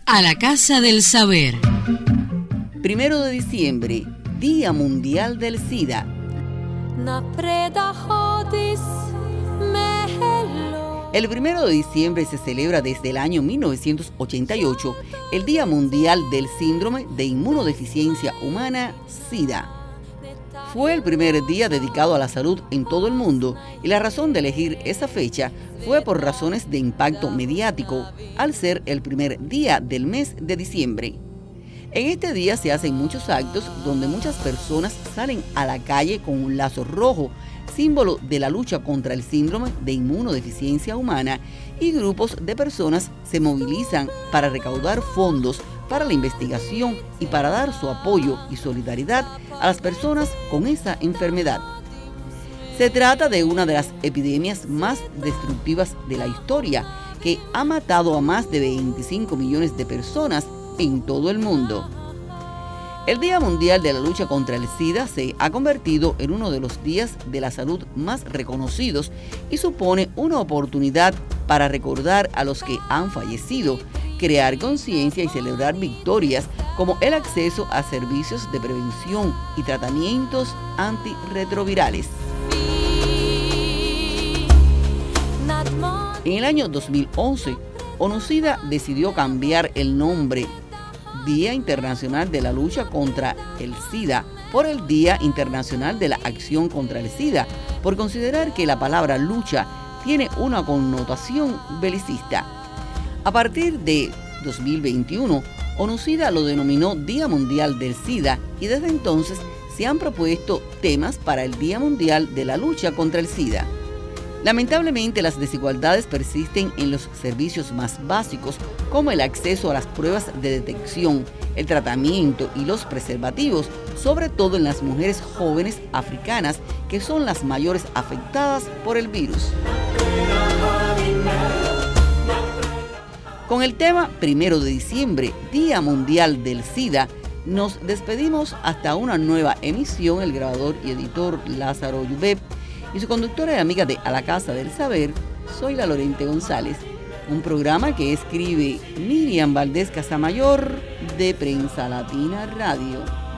A la Casa del Saber. 1 de diciembre, Día Mundial del SIDA. El 1 de diciembre se celebra desde el año 1988 el Día Mundial del Síndrome de Inmunodeficiencia Humana, SIDA. Fue el primer día dedicado a la salud en todo el mundo y la razón de elegir esa fecha fue por razones de impacto mediático, al ser el primer día del mes de diciembre. En este día se hacen muchos actos donde muchas personas salen a la calle con un lazo rojo, símbolo de la lucha contra el síndrome de inmunodeficiencia humana, y grupos de personas se movilizan para recaudar fondos para la investigación y para dar su apoyo y solidaridad a las personas con esa enfermedad. Se trata de una de las epidemias más destructivas de la historia, que ha matado a más de 25 millones de personas en todo el mundo. El Día Mundial de la Lucha contra el SIDA se ha convertido en uno de los días de la salud más reconocidos y supone una oportunidad para recordar a los que han fallecido, crear conciencia y celebrar victorias como el acceso a servicios de prevención y tratamientos antirretrovirales. En el año 2011, ONU-SIDA decidió cambiar el nombre Día Internacional de la Lucha contra el SIDA por el Día Internacional de la Acción contra el SIDA, por considerar que la palabra lucha tiene una connotación belicista. A partir de 2021, ONU-SIDA lo denominó Día Mundial del SIDA y desde entonces se han propuesto temas para el Día Mundial de la Lucha contra el SIDA. Lamentablemente, las desigualdades persisten en los servicios más básicos, como el acceso a las pruebas de detección, el tratamiento y los preservativos, sobre todo en las mujeres jóvenes africanas, que son las mayores afectadas por el virus. Con el tema 1 de diciembre, Día Mundial del SIDA, nos despedimos hasta una nueva emisión. El grabador y editor Lázaro Yubeb y su conductora y amiga de A la Casa del Saber, soy la Lorente González. Un programa que escribe Miriam Valdés Casamayor de Prensa Latina Radio.